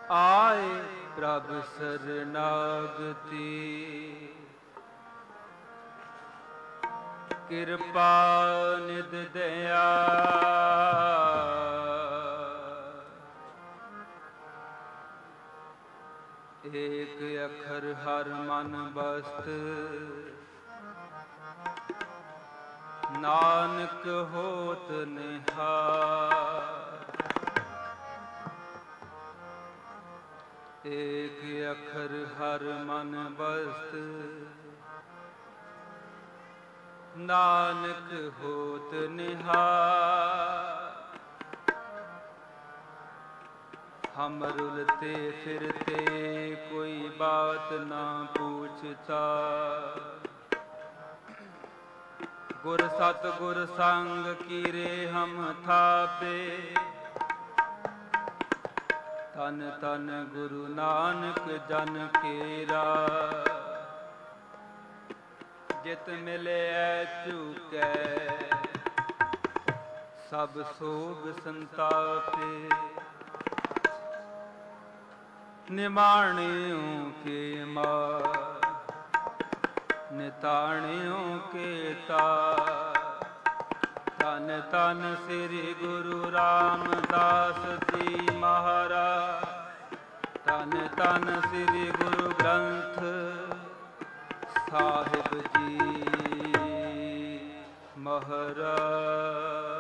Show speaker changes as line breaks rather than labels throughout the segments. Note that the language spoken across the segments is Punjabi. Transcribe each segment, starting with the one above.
ਆਏ ਪ੍ਰਭ ਸਰਨਾਗਤੀ। ਕਿਰਪਾ ਨਿਧ ਦਇਆ ਏਕ ਅੱਖਰ ਹਰ ਮਨ ਬਸਤ। ਨਾਨਕ ਹੋਤ ਨਿਹਾਲ। ਏਕ ਅੱਖਰ ਹਰ ਮਨ ਬਸਤ। ਨਾਨਕ ਹੋਤ ਨਿਹਾਲ। हम रुलते फिरते कोई बात ना पूछता। गुर सतगुर संग कीरे हम थापे। तन तन गुरु नानक जन केरा। जित मिले चूकै सब सोग संतापे। निमाणियों के मार निताणियों के तार। तन तन श्री गुरु रामदास जी महाराज। तन तन श्री गुरु ग्रंथ साहिब जी महाराज।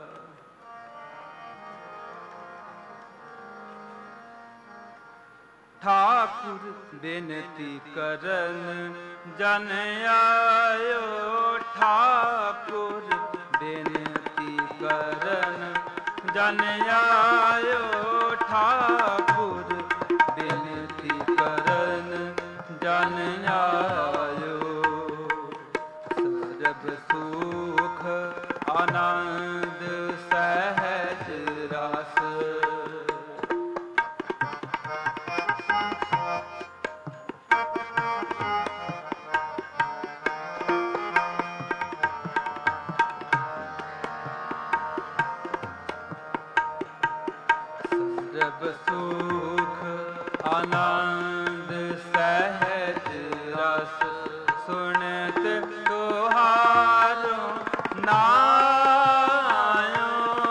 ठाकुर बेनती करन जन आयो। ठाकुर बेनती करन जन आयो। ठाकुर बेनती करन जन आयो। सरब सुख आनंद सहज रस। सरब सुख आनंद सहज रस। सुनत तुहारो नायो।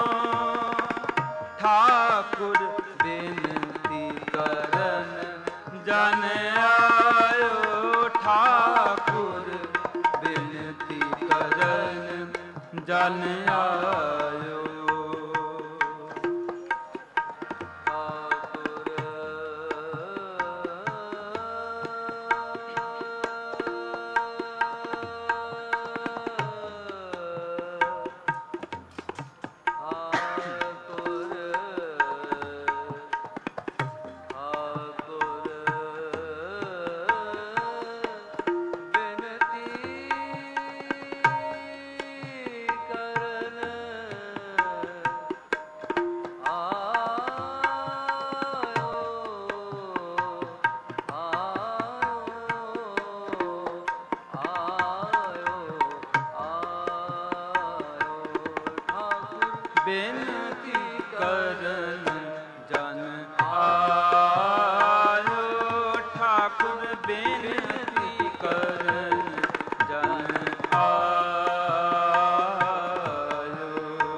ठाकुर बेनती करन जन आयो। ठाकुर बेनती करन जन आयो। बेनती करन जन आयो। ठाकुर बेनती करन जन आयो।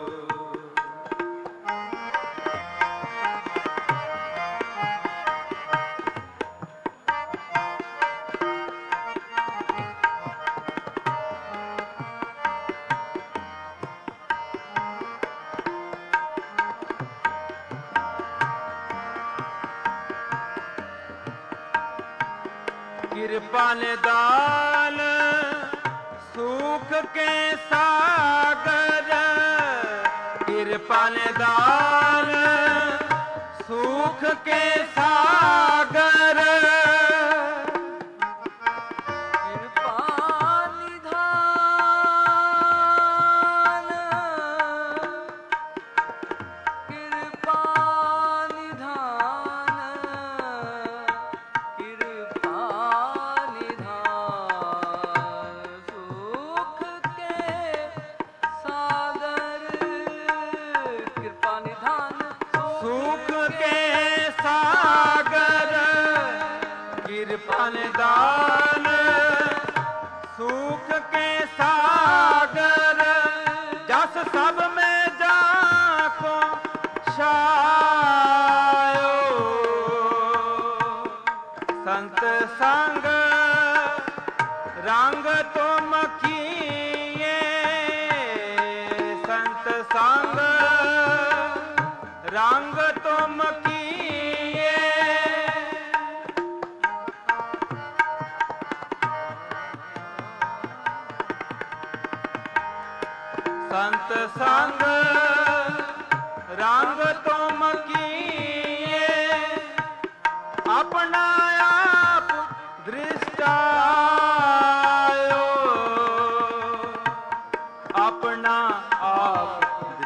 कृपा निदान सुख के सागर। कृपा निदान सुख के सागर। कृपा निधान कृपा निधान कृपा सुख के सागर। कृपा निधान सुख के सागर।
अनदान सुख के सागर जस सब में जाको छायो संत संग रंग तुम किए संत संग रंग तुम किए संत संग रंग तुम किए अपना आप दृष्टायो अपना आप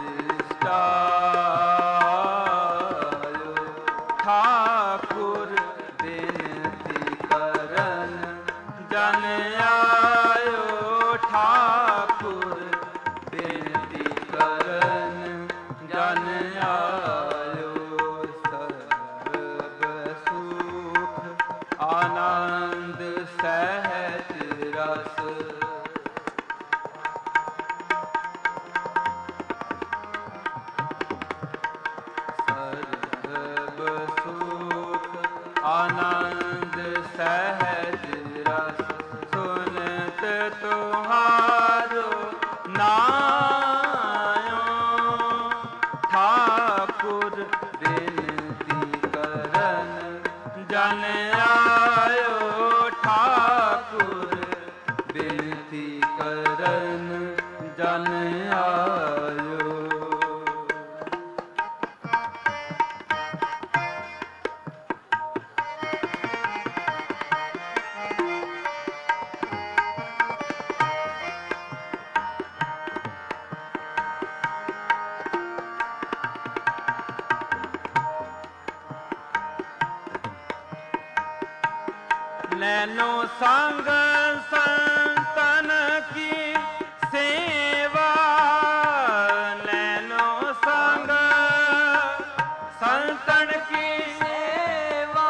दृष्टायो ठाकुर बेनती करन जन आयो ठाकुर बेनती करन जन आयो सर्ब सुख आनंद सहज रस सर्ब सुख आनंद सहज रस सुनत तुम्हारो नायो ठाकुर बेनती करन जन आयो ठाकुर बेनती करन जन आयो नैनो संग संतन की सेवा नैनो संग संतन की
सेवा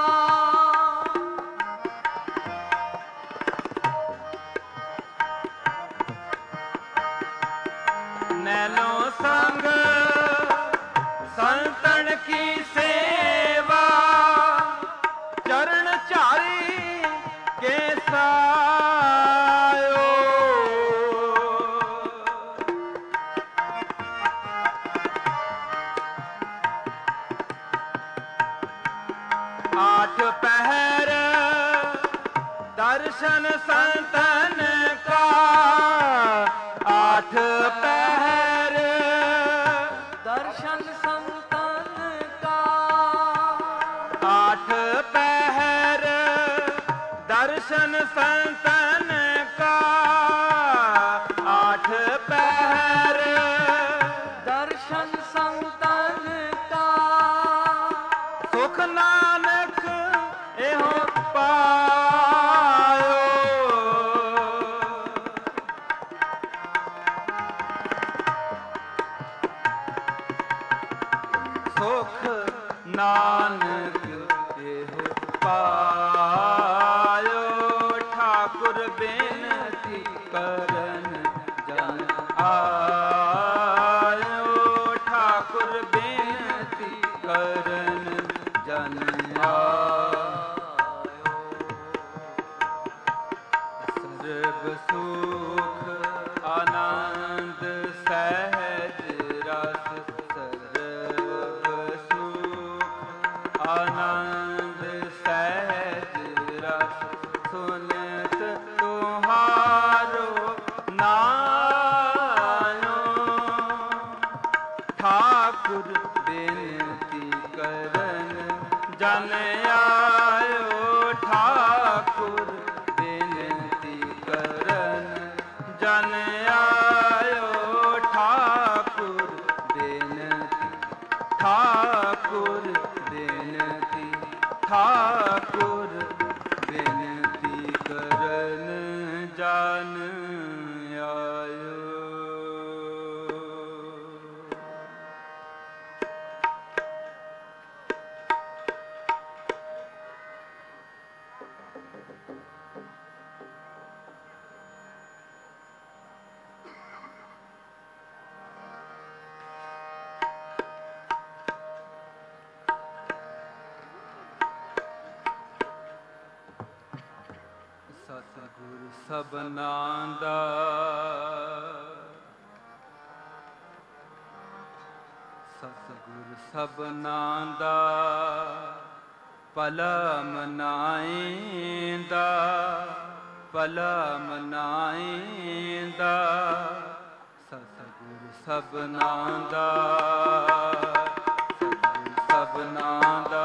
नैनो संग संतन की सेवा चरण चारी के सायो आठ पहर दर्शन संतन का आठ पहर
दर्शन संतन का
आठ पहर दर्शन संतन का आठ पहर
दर्शन संतन का
सुख नानक एहो पायो सुख नानक एहो पायो ठाकुर बेनती करन जन आयो ठाकुर बेनती करन जन आयो सर्ब सुख आनंद सहज रस सर्ब सुख आनंद सहज रस सुनत तुम्हारो नायो ठाकुर बेनती करन जन आयो ठाकुर बेनती करन जन आयो ठाकुर बेनती ठाकुर बेनती ठाकुर बेनती करन जन आयो ਸਤਿਗੁਰ ਸਭਨਾਂ ਦਾ ਸਤਿਗੁਰ ਸਭਨਾਂ ਦਾ ਭਲਾ ਮਨਾਏਂਦਾ ਭਲਾ ਮਨਾਏਂਦਾ ਸਤਿਗੁਰ ਸਭਨਾਂ ਦਾ ਸਤਿਗੁਰ ਸਭਨਾਂ ਦਾ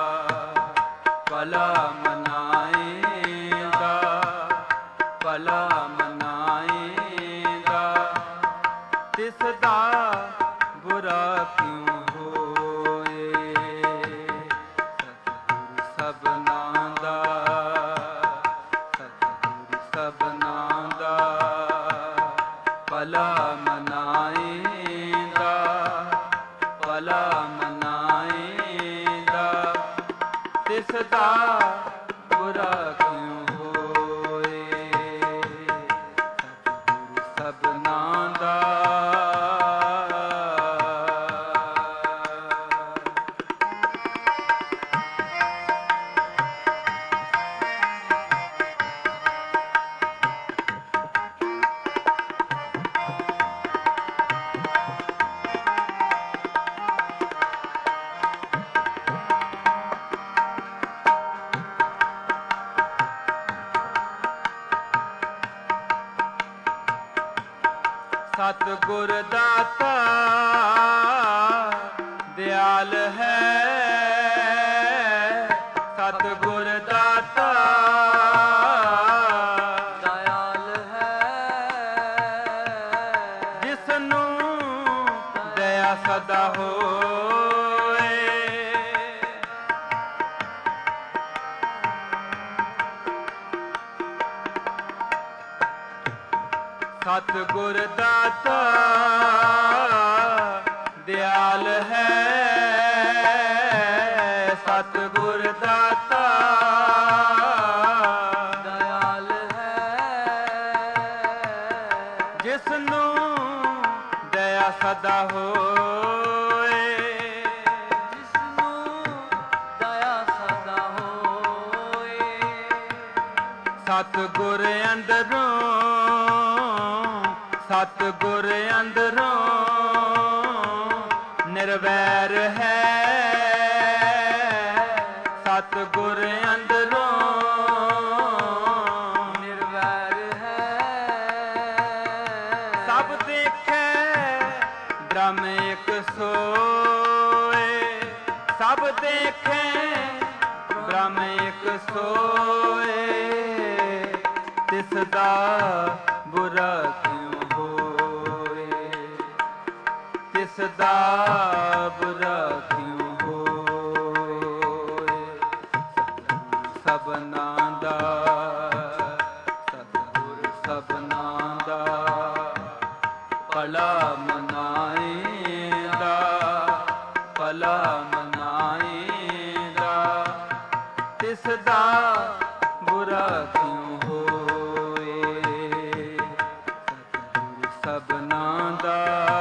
ਭਲਾ ਮਨਾਏਂਦਾ ਭਲਾ ਮਨਾਏਂਦਾ ਤਿਸ ਦਾ ਬੁਰਾ ਕਿਉਂ ਹੋਏ ਸਤਿਗੁਰ ਸਭਨਾਂ ਦਾ ਸਤਿਗੁਰ ਸਭਨਾਂ ਦਾ ਭਲਾ ਮਨਾਏਂਦਾ ਭਲਾ ਮਨਾਏਂਦਾ ਤਿਸ ਦਾ ਬੁਰਾ ਕਿਉਂ ਹੋਏ ਸਤਿਗੁਰ ਸਭਨਾਂ ਦਾ ਸਤਿਗੁਰ ਦਾਤਾ ਦਿਆਲ ਹੈ ਸਤਿਗੁਰ ਦਾਤਾ
ਦਇਆਲ ਹੈ
ਜਿਸਨੂੰ ਦਇਆ ਸਦਾ ਹੋਏ ਸਤਿਗੁਰ ਦਾਤਾ ਦਿਆਲ ਹੈ ਸਤਿਗੁਰ ਦਾਤਾ
ਦਇਆਲ ਹੈ
ਜਿਸਨੂੰ ਦਇਆ ਸਦਾ ਹੋਏ
ਜਿਸਨੂੰ ਦਇਆ ਸਦਾ ਹੋਏ
ਸਤਿਗੁਰ ਅੰਦਰੋਂ ਸਤਿਗੁਰ ਅੰਦਰੋਂ ਨਿਰਵੈਰ ਹੈ ਸਤਿਗੁਰ ਅੰਦਰੋਂ
ਨਿਰਵੈਰ ਹੈ
ਸਭ ਦੇਖੈ ਬ੍ਰਹਮ ਇਕ ਸੋਏ ਸਭ ਦੇਖੈ ਬ੍ਰਹਮ ਇਕ ਸੋਏ ਤਿਸ ਦਾ ਬੁਰਾ ਕਿਉਂ ਹੋਏ ਤਿਸ ਦਾ ਬੁਰਾ ਕਿਉਂ ਹੋਏ ਸਤਿਗੁਰ ਸਭਨਾਂ ਦਾ ਸਤਿਗੁਰ ਸਭਨਾਂ ਦਾ ਭਲਾ ਮਨਾਏਂਦਾ ਭਲਾ ਮਨਾਏਂਦਾ ਤਿਸ ਦਾ ਬੁਰਾ ਕਿਉਂ ਹੋਏ ਸਤਿਗੁਰ ਸਭਨਾਂ ਦਾ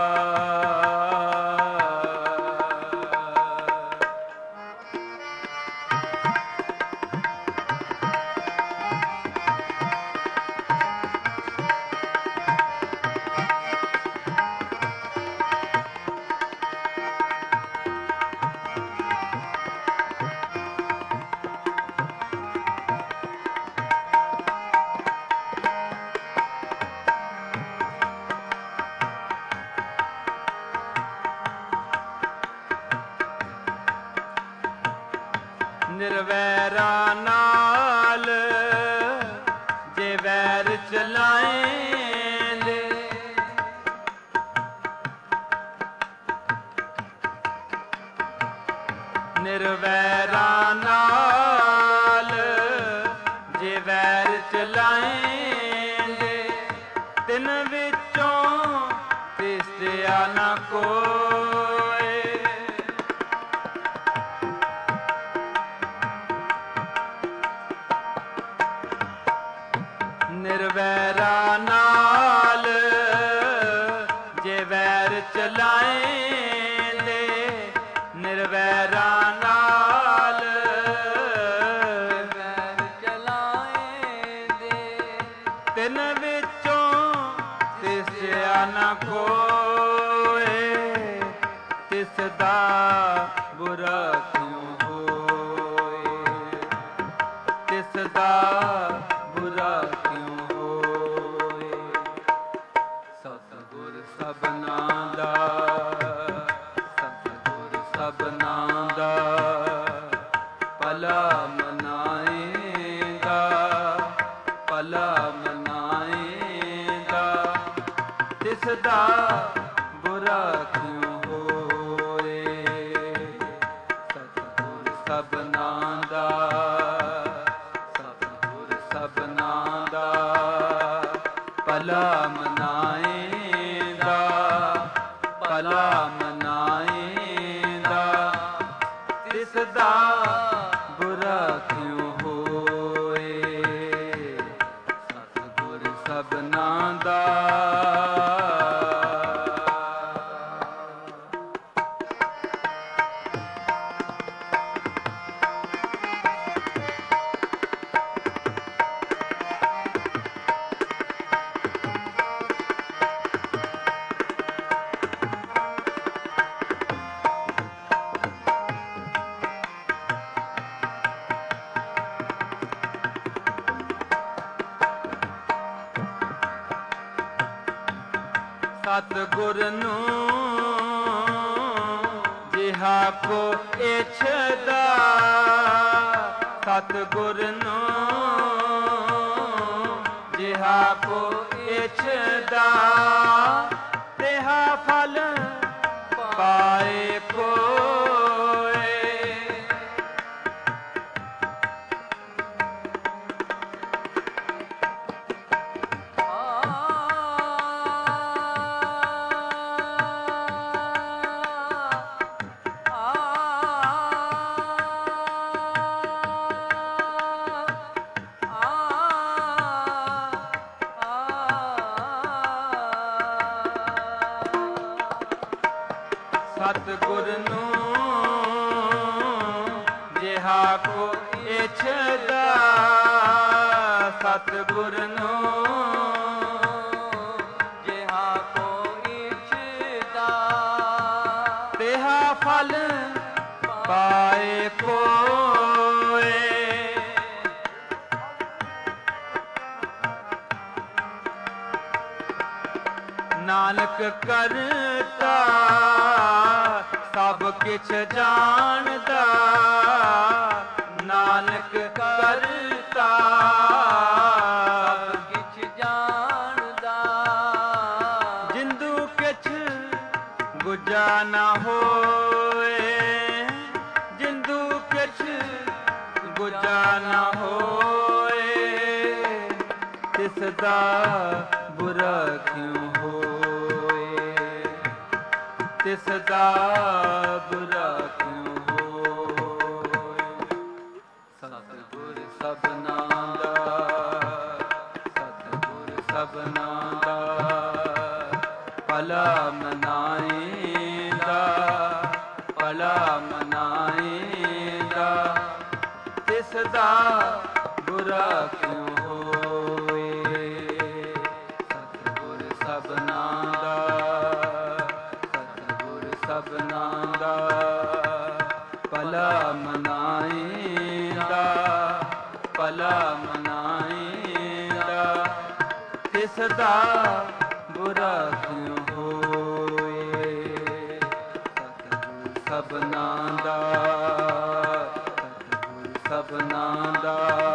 ਨਿਰਵੈਰਾਂ ਨਾਲ ਜੇ ਵੈਰ ਚਲਾਏਂਦੇ ਨਿਰਵੈਰਾਂ ਨਾਲ ਜੇ ਵੈਰ ਚਲਾਏਂਦੇ ਤਿਨ ਵਿੱਚੋਂ ਤਿਸਿਆ ਨਾ ਕੋਏ ਨਿਰਵੈਰਾਂ ਨਾਲ ਜੇ ਵੈਰ ਚਲਾਏਂਦੇ ਨਿਰਵੈਰਾਂ ਨਾਲ ਬੁਰਾ ਕਿਉ ਹੋਏ, ਤਿਸ ਦਾ ਬੁਰਾ ਕਿਉ ਹੋਏ। ਸਤਿਗੁਰ ਸਭਨਾ ਦਾ, ਸਤਿਗੁਰ ਸਭਨਾ ਦਾ ਭਲਾ ਮਨਾਏਗਾ, ਭਲਾ ਮਨਾਏਗਾ। ਤਿਸ ਦਾ ਬੁਰਾ ਕਿਉ ਹੋਏ, ਸਤਿਗੁਰ ਸਭਨਾ ਦਾ, ਸਤਿਗੁਰ ਸਭਨਾ ਦਾ ਭਲਾ ਮਨਾਏਗਾ, ਭਲਾ ਮਨਾਏਗਾ। ਤਿਸ ਦਾ ਬੁਰਾ ਕਿਉ ਹੋਏ, ਸਤਿਗੁਰ ਸਭਨਾ ਦਾ। ਸਤਿਗੁਰ ਨੂੰ ਜਿਹਾ ਕੋ ਇਛਦਾ, ਸਤਿਗੁਰ ਨੂੰ ਜਿਹਾ ਕੋ ਇਛਦਾ, ਤਿਹਾ ਫਲ ਪਾਏ ਕੋਏ। ਸਤਿਗੁਰ ਨੂੰ ਜਿਹਾ ਕੋ ਇਛਦਾ, ਸਤਿਗੁਰ ਨੂੰ
ਜਿਹਾ ਕੋ ਇਛਦਾ,
ਤਿਹਾ ਫਲ ਪਾਏ ਕੋਏ। ਨਾਨਕ ਕਰਤਾ ਸਭ ਕਿਛ ਜਾਣਦਾ, ਨਾਨਕ ਕਰਤਾ
ਸਭ ਕਿਛ ਜਾਣਦਾ।
ਜਿੰਦੂ ਕਿਛ ਗੁਜਾ ਨਾ ਹੋਏ, ਜਿੰਦੂ ਕਿਛ ਗੁਜਾ ਨਾ ਹੋਏ। ਤਿਸ ਦਾ ਬੁਰਾ ਕਿਉ ਹੋਏ, ਤਿਸ ਦਾ ਬੁਰਾ ਕਿਉ ਹੋਏ। ਸਤਿਗੁਰ ਸਭਨਾ ਦਾ, ਸਤਿਗੁਰ ਸਭਨਾ ਦਾ ਭਲਾ ਮਨਾਏਗਾ, ਭਲਾ ਮਨਾਏਗਾ। ਤਿਸ ਦਾ ਬੁਰਾ ਕਿਉ ਹੋਏ, ਸਤਿਗੁਰ ਸਭਨਾ ਦਾ, ਸਤਿਗੁਰ ਸਭਨਾ ਦਾ ਭਲਾ ਮਨਾਏਗਾ, ਭਲਾ ਮਨਾਏਗਾ। ਤਿਸ ਦਾ ਬੁਰਾ ਕਿਉ ਹੋਏ, ਸਤਿਗੁਰ ਸਭਨਾ ਦਾ, ਸਤਿਗੁਰ ਸਭਨਾ ਦਾ,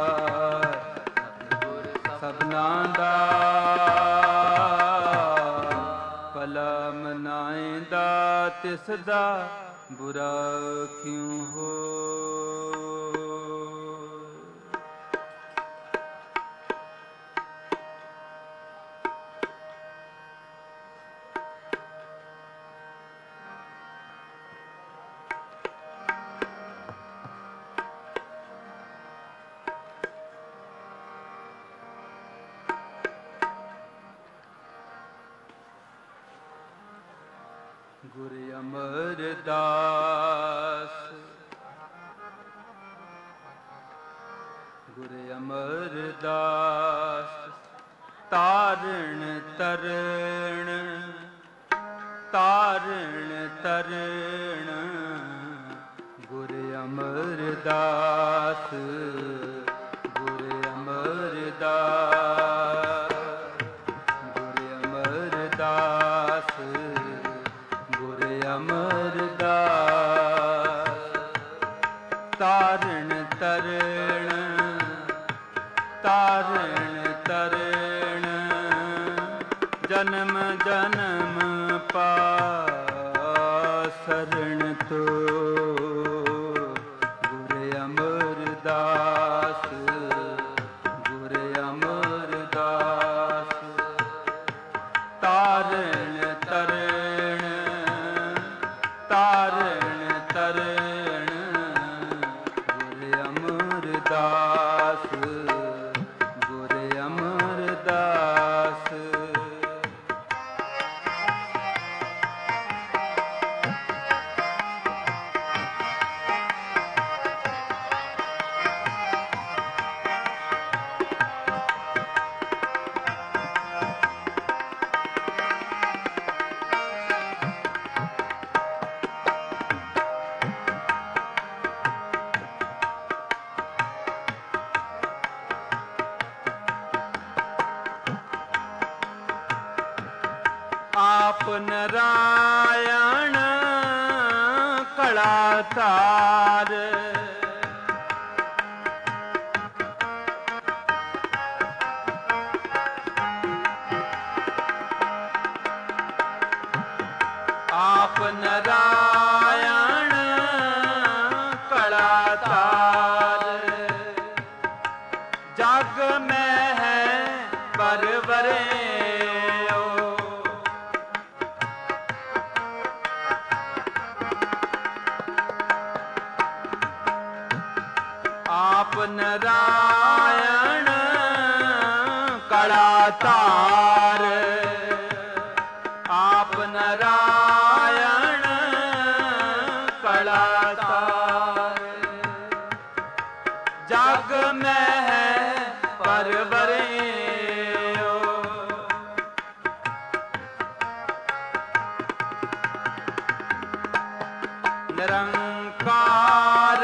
ਸਤਿਗੁਰ ਸਭਨਾ ਦਾ ਭਲਾ ਮਨਾਏਗਾ। ਤਿਸ ਦਾ ਬੁਰਾ ਕਿਉ ਹੋਏ। ਗੁਰ ਅਮਰਦਾਸ, ਗੁਰ ਅਮਰਦਾਸ ਤਾਰਨ ਤਰਣ, ਤਾਰਨ ਤਰਣ ਅਮਰਦਾਸ ਗੁਰ ਅਮਰਦਾਸ ਗੁਰ ਅਮਰਦਾਸ ਗੁਰ ਅਮਰਦਾਸ ਤਾਰਨ ਤਰਣ ਤਾਰਨ ਤਰਣ ਜਨਮ ਜਨਮ ਪਾਸਰਣ ਤੋ ਗੁਰ ਅਮਰਦਾਸ ਗੁਰ ਅਮਰਦਾਸ ਤਾਰਨ ਤਰਣ ਤਾਰਨ ਤਰਣ ਗੁਰ ਅਮਰਦਾਸ ਗੁਰ ਅਮਰਦਾਸ ਆਪ ਨਰਾਇਣ ਕਲਾਤਾਰ ਆਪ ਨਰਾਇਣ ਕਲਾਤਾਰ ਜਗ ਮੈਂ ਹੈ ਪਰਵਰੇ ਆਪ ਨਰਾਇਣ ਕਲਾਤਾਰ ਆਪ ਨਰਾਇਣ ਕਲਾਤਾਰ ਜਗ ਮੈਂ ਹੈ ਪਰਵਰਿਓ ਨਿਰੰਕਾਰ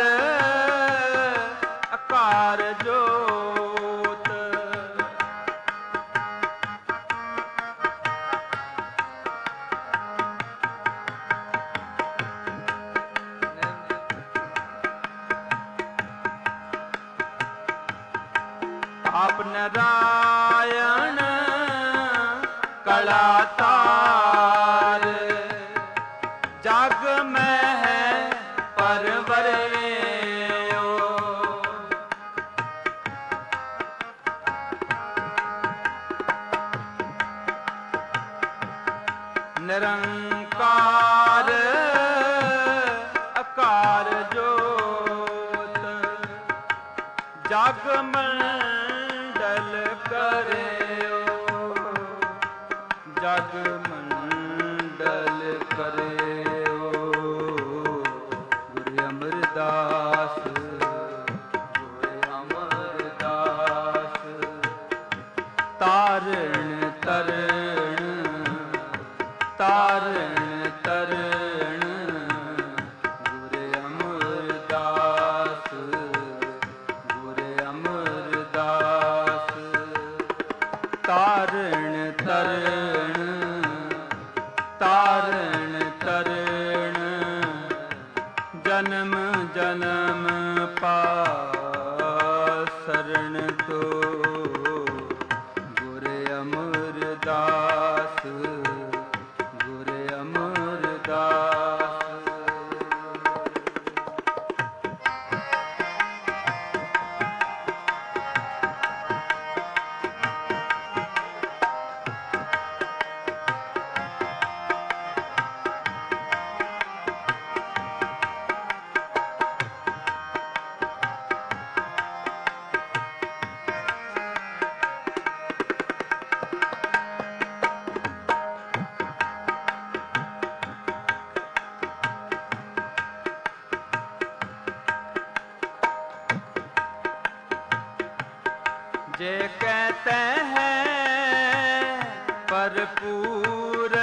ਅਕਾਰ ਜੋਤ ਆਪ ਨਰਾਇਣ ਕਲਾਤਾਰ ਜਗ ਮੈਂ ਹੈ ਪਰਵਰਿਓ ਨਿਰੰਕਾਰ ਅਕਾਰ ਜੋਤ ਜਗ ਮੰਡਲ ਕਰਿਓ ਜਗ ਮੰਡਲ ਕਰਿਓ ਗੁਰ ਅਮਰਦਾਸ ਗੁਰ ਅਮਰਦਾਸ ਤਾਰਨ ਤਰਣ ਤਾਰਨ ਤਰਣ ਗੁਰ ਅਮਰਦਾਸ ਗੁਰ ਅਮਰਦਾਸ ਤਾਰਨ ਤਰਣ ਤਾਰਨ ਤਰਣ ਜਨਮ ਜਨਮ ਪਾਸਰਣ ਤੋ ਗੁਰ ਅਮਰਦਾਸ ਗੁਰ ਅਮਰਦਾਸ जे कहते हैं भरपूर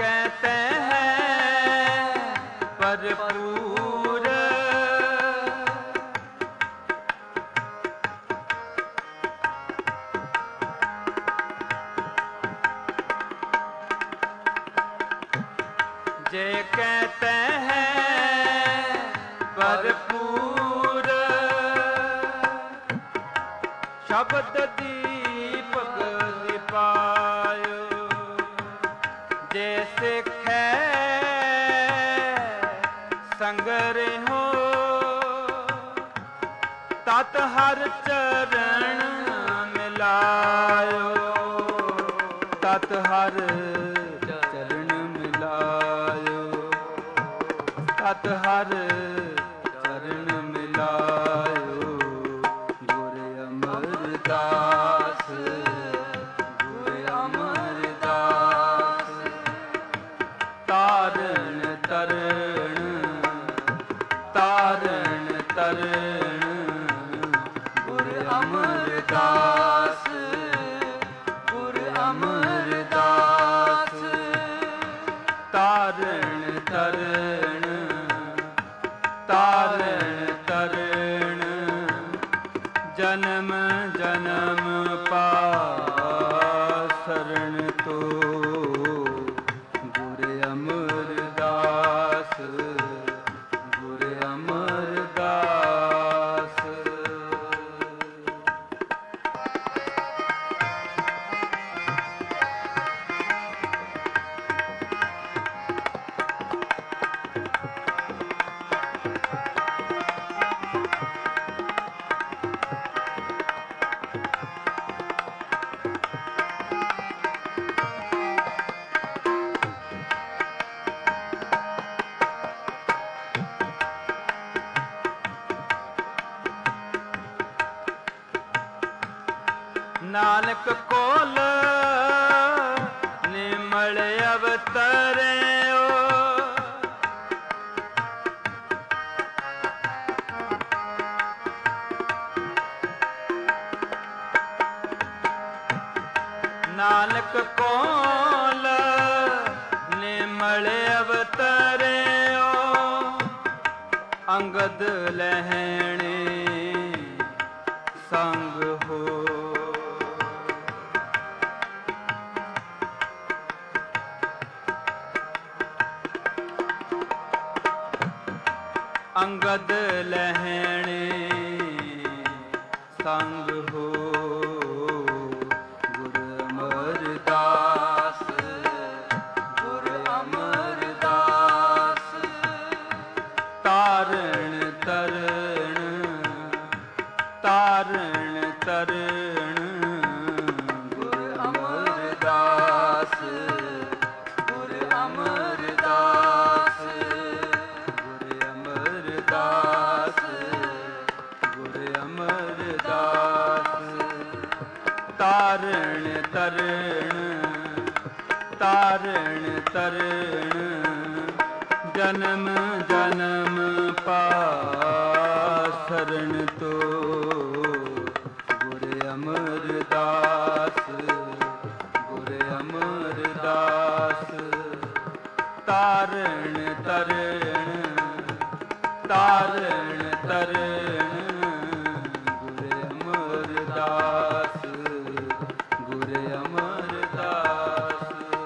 कहते हैं भरपूर, जे कहते हैं भरपूर, शब्द दीपक दिपायो, जे सिखे संगर हो, तत हर चरण मिलायो, तत हर चरण मिलायो, तत हर चरण मिलायो। गुर अमरदास, गुर अमरदास, तारण तरण, तारण तरण, गुर अमरदास, गुर अमरदास, तारण तरण, तारण तरण, जन्म जन्म पासरण तो गुर अमरदास, गुर अमरदास। नानक कोल निमल अवतरयो, नानक कोल निमल अवतरयो, अंगद लहणे संग हो, अंगद लहणे संग हो। गुर अमरदास, गुर अमरदास, तारण तरण, तारण तरण, गुर अमरदास, गुर अमरदास, गुर अमरदास, गुर अमरदास, तारण तरण, तारण तरण, जन्म जन्म पासरण तो गुर अमरदास, गुर अमरदास, तारण तरण, तारण तरण, गुर अमरदास, गुर अमरदास।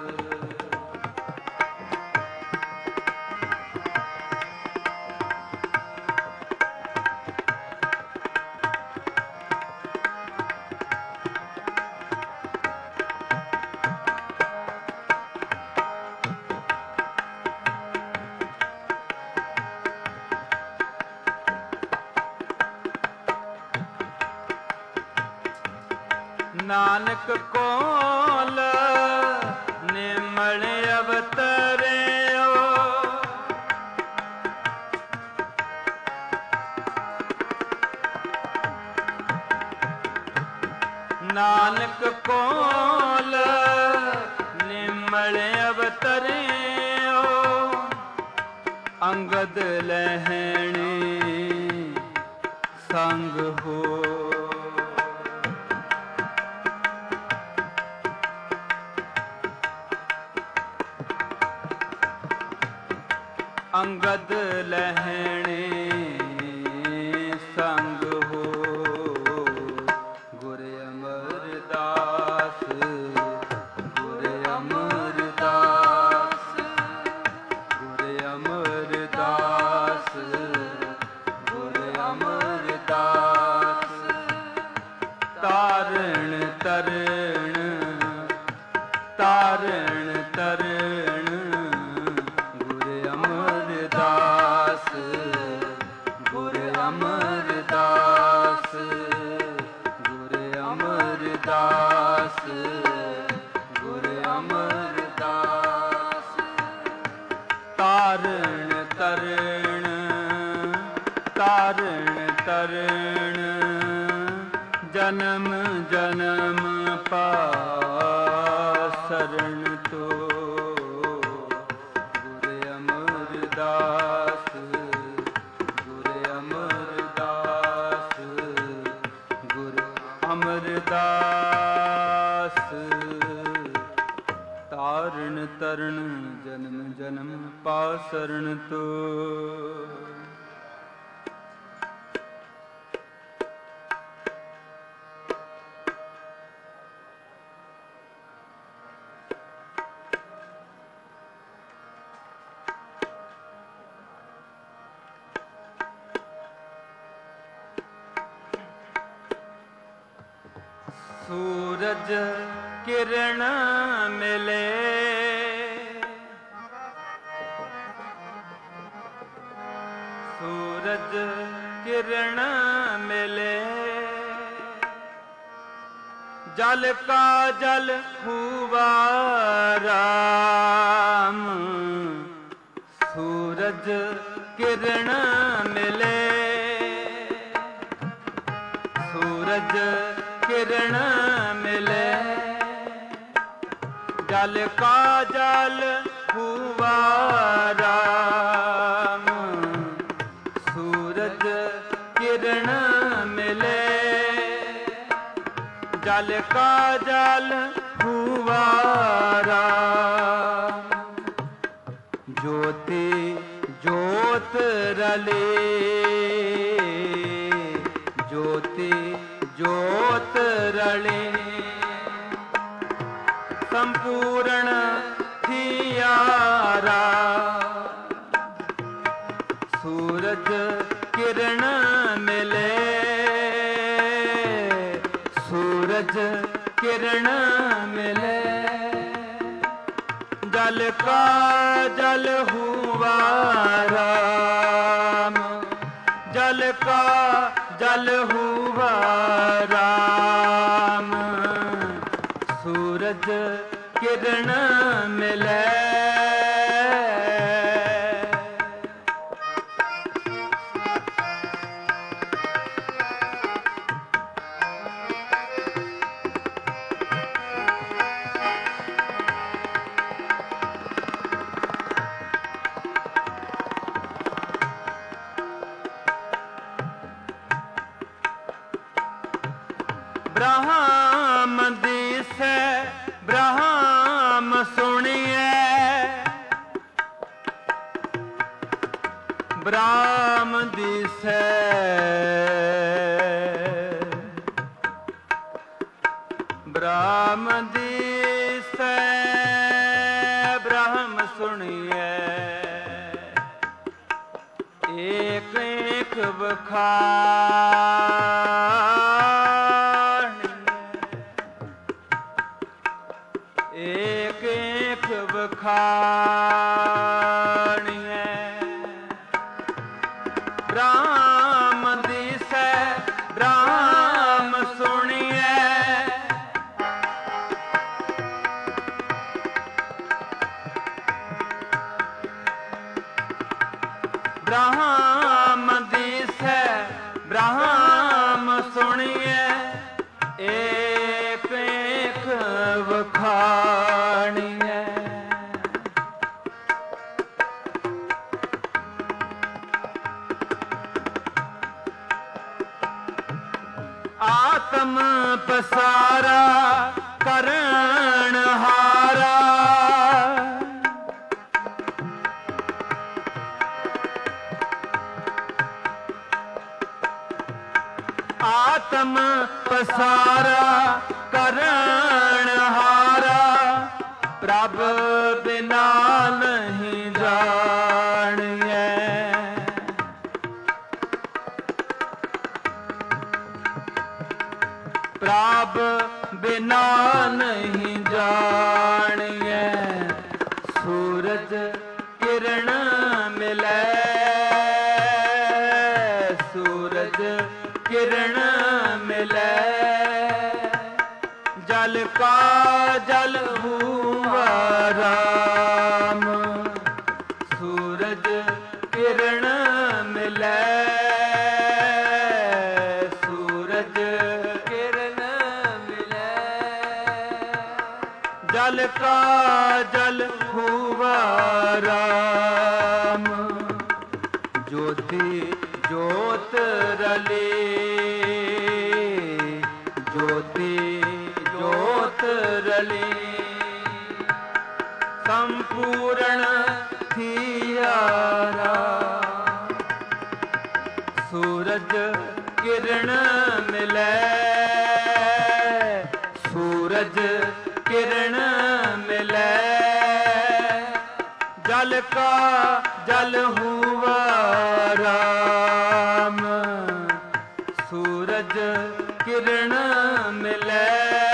नानक कोल निमल अवतरयो, नानक कोल निमल अवतरयो, अंगद लहणे संग हो। ਅੰਗਦ ਲਹਿਣੇ ਸੰਗ ਹੋ ਗੁਰ ਅਮਰਦਾਸ ਗੁਰ ਅਮਰਦਾਸ ਗੁਰ ਅਮਰਦਾਸ ਗੁਰ ਅਮਰਦਾਸ ਤਾਰਣ ਤਰਣ ਤਾਰਣ ਤਰਣ ਗੁਰ ਅਮਰਦਾਸ ਗੁਰ ਅਮਰਦਾਸ ਗੁਰ ਅਮਰਦਾਸ ਗੁਰ ਅਮਰਦਾਸ ਤਾਰਣ ਤਰਣ ਤਾਰਣ ਤਰਣ ਜਨਮ ਜਨਮ ਪਾਸਰਣ ਤੋ ਗੁਰ ਅਮਰਦਾਸ ਗੁਰ ਅਮਰਦਾਸ ਗੁਰ ਅਮਰਦਾਸ ਤਾਰਨ ਤਰਨ ਜਨਮ ਜਨਮ ਪਾਸਰਣ ਤੋ ਸੂਰਜ ਕਿਰਨ ਮਿਲੇ ਸੂਰਜ ਕਿਰਨ ਮਿਲੇ ਜਲ ਕਾ ਜਲ ਹੂਵਾ ਰਾਮ ਸੂਰਜ ਕਿਰਨ ਮਿਲੇ ਸੂਰਜ ਕਿਰਨ ਮਿਲੇ ਜਲ ਕਾ ਜਲ ਹੂਵਾ ਰਾਮ ਸੂਰਜ ਕਿਰਨ ਮਿਲੇ ਜਲ ਕਾ ਜਲ ਹੂਵਾ ਰਾਮ ਜੋਤੀ ਜੋਤ ਰਲੇ ਜੋਤੀ ਜੋਤ ਰਲੇ ਸੰਪੂਰਨ ਥਿਆਰਾ ਸੂਰਜ ਕਿਰਨ ਮਿਲੇ ਸੂਰਜ ਕਿਰਨ ਮਿਲੇ ਜਲ ਕਾ ਜਲ ਹੂਵਾ ਰਾਮ ਜਲ ਕਾ ਜਲ ਹੂਵਾ ਰਾਮ ਸੂਰਜ ਕਿਰਨ ਮਿਲੇ ब्रह्म दिसै ब्रह्म सुनिए ब्रह्म दिसै ब्रह्म दिसै ब्रह्म सुनिए एक एक बखान एक एक बखान ब्रह्म दिसै ब्रह्म सुनिए ब्रह्म दिसै ब्रह्म सुनिए एक एक बखानिए आत्म पसारा करण हारा ਆਤਮ ਪਸਾਰਾ ਕਰਨ ਹਾਰਾ ਪ੍ਰਭ ਬਿਨਾ ਨਹੀਂ ਜਾਣੀਐ। ਪ੍ਰਭ ਬਿਨਾ ਨਹੀਂ ਜਾਣੀਐ। ਸੂਰਜ ਕਿਰਨ ਮਿਲੈ, ਸੂਰਜ ਕਿਰਨ ਮਿਲੈ, ਜਲ ਕਾ ਜਲ ਹੂਆ ਰਾਮ। ਸੂਰਜ ਕਿਰਨ ਮਿਲੈ, ਸੂਰਜ
ਕਿਰਨ ਮਿਲੈ,
ਜਲ ਕਾ ਜਲ ਹੂਆ ਰਾਮ। ਜੋਤੀ ਜੋਤ ਰਲੇ, ਜੋਤੀ ਜੋਤ ਰਲੇ, ਸੰਪੂਰਨ ਥੀਆ ਰਾਮ। ਸੂਰਜ ਕਿਰਨ ਮਿਲੈ, ਸੂਰਜ ਕਿਰਨ ਮਿਲੈ, ਜਲ ਕਾ ਜਲ ਹੂਆ ਰਾਮ। ਸੂਰਜ ਕਿਰਨ ਮਿਲੈ,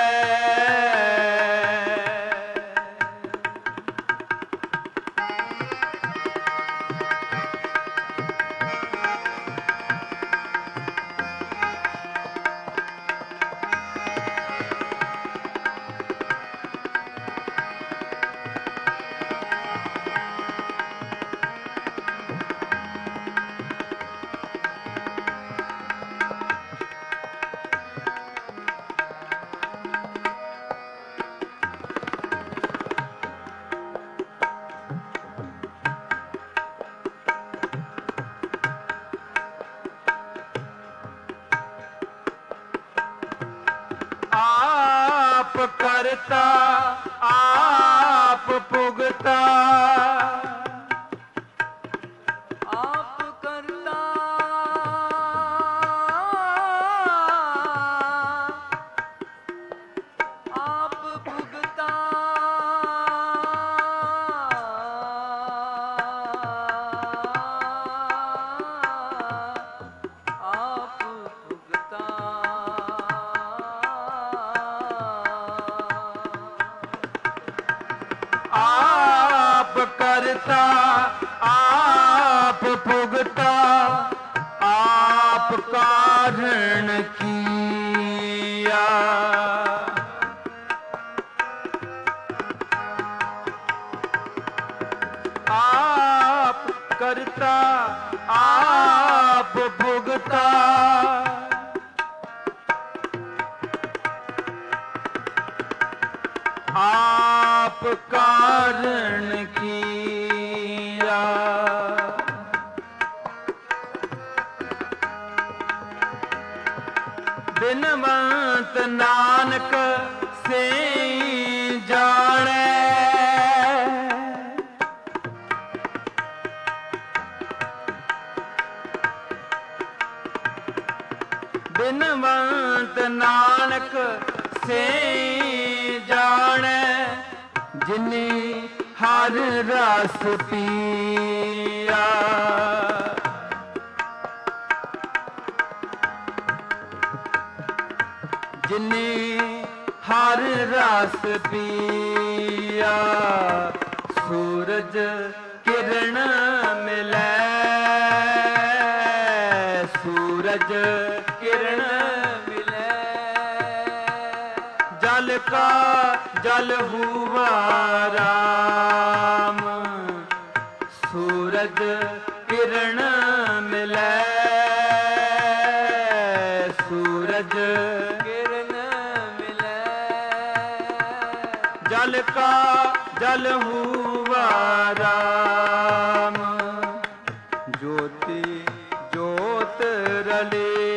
ਆਪ ਕਰਤਾ ਆਪ ਭੁਗਤਾ,
ਆਪ ਕਰਤਾ ਆਪ ਭੁਗਤਾ, ਆਪ ਭੁਗਤਾ,
ਆਪ ਕਰਤਾ ਆਪ ਭੁਗਤਾ, ਆਪ ਕਾਰਨ ਕੀਆ। ਆਪ ਕਰਤਾ ਆਪ ਭੁਗਤਾ, ਆਪ ਕਾਰਨ ਕੀਆ। ਬਿਨਵੰਤ ਨਾਨਕ ਸੇ ਜਾਣੈ, ਬਿਨਵੰਤ ਨਾਨਕ ਸੇ ਜਾਣੈ, ਜਿਨੇ ਹਰ ਰਸ ਪੀਆ। ਜਿਨੇ ਹਰ ਰਸ ਪੀਆ। ਸੂਰਜ ਕਿਰਨ ਮਿਲੈ, ਸੂਰਜ ਕਿਰਨ
ਮਿਲੈ,
ਜਲ ਕਾ ਜਲ ਹੂਆ ਰਾਮ। ਸੂਰਜ ਕਿਰਨ ਮਿਲੈ, ਸੂਰਜ
ਕਿਰਨ ਮਿਲੈ,
ਜਲ ਕਾ ਜਲ ਹੂਆ ਰਾਮ। ਜੋਤੀ ਜੋਤ ਰਲੇ,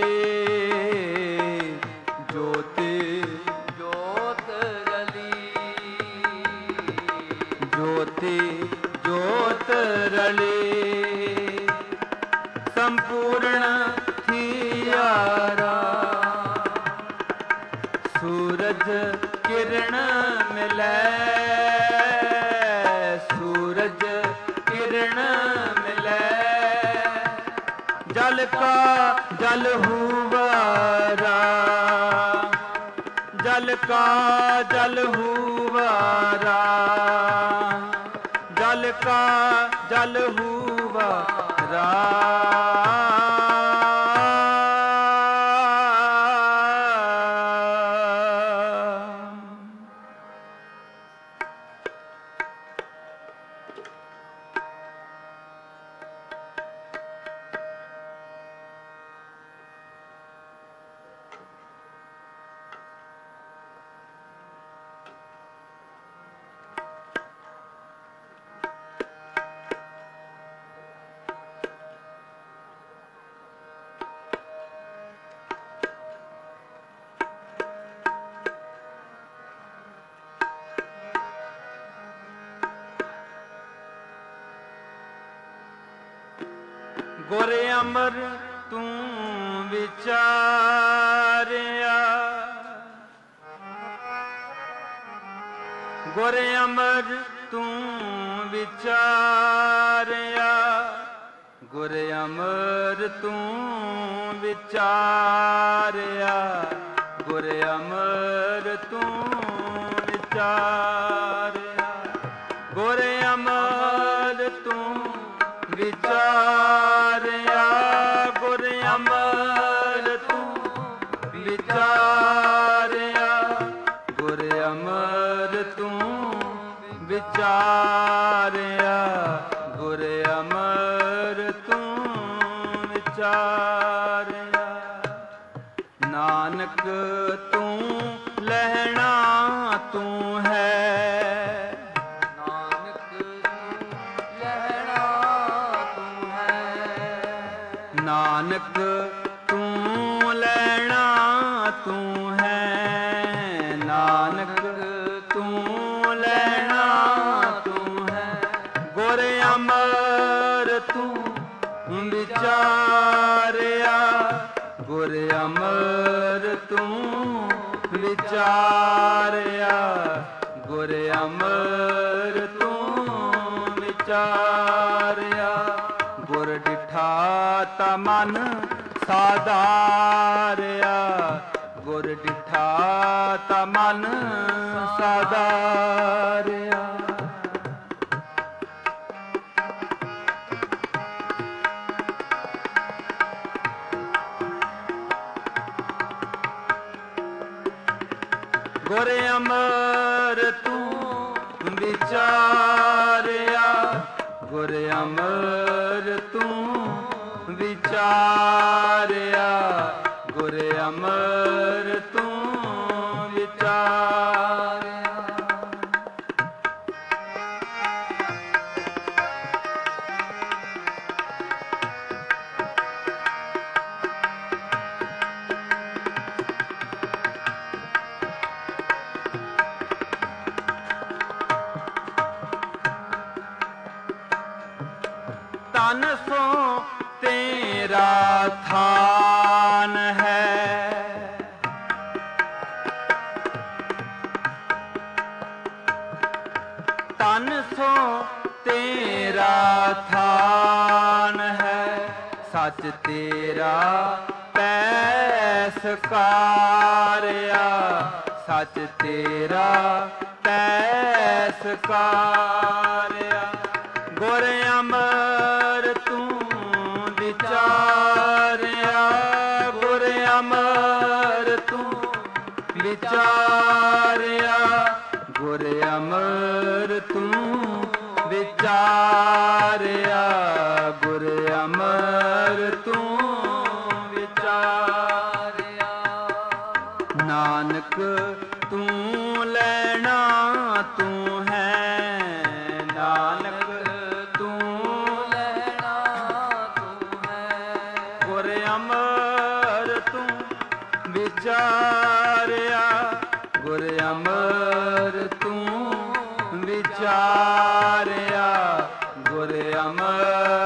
ਜੋਤੀ
ਜੋਤ ਰਲੀ,
ਜੋਤੀ ਜੋਤ ਰਲੇ, ਸੰਪੂਰਨ ਥੀਆ ਰਾਮ। ਜਲ ਕਾ ਜਲ ਹੂਵਾਰਾ, ਜਲ ਕਾ ਜਲ ਹੂਵਾਰਾ, ਜਲ ਕਾ ਜਲ ਹੂਵਾਰਾ। ਗੁਰ ਅਮਰ ਤੂੰ ਵਿਚਾਰਿਆ, ਗੁਰ ਅਮਰ ਤੂੰ ਵਿਚਾਰਿਆ, ਗੁਰ ਅਮਰ ਤੂੰ ਵਿਚਾਰਿਆ, ਗੁਰ ਅਮਰ ਤੂੰ ਵਿਚਾਰਿਆ, ਗੁਰ ਅਮਰ ਤੂੰ ਵਿਚਾਰਿਆ, ਗੁਰ ਅਮਰ ਤੂੰ ਵਿਚਾਰਿਆ, ਗੁਰ ਅਮਰ ਤੂੰ ਵਿਚਾਰਿਆ, ਗੁਰ ਅਮਰ ਤੂੰ ਵਿਚਾਰਿਆ। ਨਾਨਕ ਤੂੰ ਲਹਿਣਾ ਤੂੰ ਹੈ, ਨਾਨਕ ਤੂੰ ਲੈਣਾ ਤੂੰ ਹੈ, ਨਾਨਕ ਤੂੰ ਲੈਣਾ ਤੂੰ ਹੈ, ਗੁਰ ਅਮਰ ਤੂੰ ਵਿਚਾਰਿਆ, ਗੁਰ ਅਮਰ ਤੂੰ ਵਿਚਾਰਿਆ, ਗੁਰ ਅਮਰ ਤੂੰ ਵਿਚਾਰਿਆ। ਗੁਰ ਡਿਠਾ ਤਾ ਮਨ ਸਾਧਾਰਿਆ, ਗੁਰ ਡਿਠਾ ਤਾ ਮਨ ਸਾਧਾਰਿਆ। ਗੁਰ ਅਮਰ ਤੂੰ ਵਿਚਾਰਿਆ, ਗੁਰ ਅਮਰ ਤੂੰ ਵਿਚਾਰਿਆ, ਗੁਰ ਅਮਰ ਤੂੰ ਵਿਚਾਰਿਆ। ਤਨ ਸੋ ਤੇਰਾ ਥਾਨ ਹੈ, ਤਨ ਸੋ ਤੇਰਾ ਥਾਨ ਹੈ, ਸੱਚ ਤੇਰਾ ਪੈਸਕਾਰਿਆ, ਸੱਚ ਤੇਰਾ ਪੈਸਕਾਰਿਆ। ਗੁਰ ਅਮਰ ਤੂੰ ਵਿਚਾਰਿਆ, ਗੁਰ ਅਮਰ ਤੂੰ ਵਿਚਾਰਿਆ, ਗੁਰ ਅਮਰ ਤੂੰ ਵਿਚਾਰਿਆ, ਗੁਰ ਅਮਰ ਤੂੰ ਵਿਚਾਰਿਆ। ਨਾਨਕ ਤੂੰ ਲੈਣਾ ਤੂੰ ਹੈ, ਨਾਨਕ ਤੂੰ ਲੈਣਾ ਤੂੰ ਹੈ, ਗੁਰ ਅਮਰ ਤੂੰ ਵਿਚਾਰਿਆ, ਗੁਰ ਅਮਰ ਤੂੰ ਵਿਚਾਰਿਆ, ਗੁਰ ਅਮਰ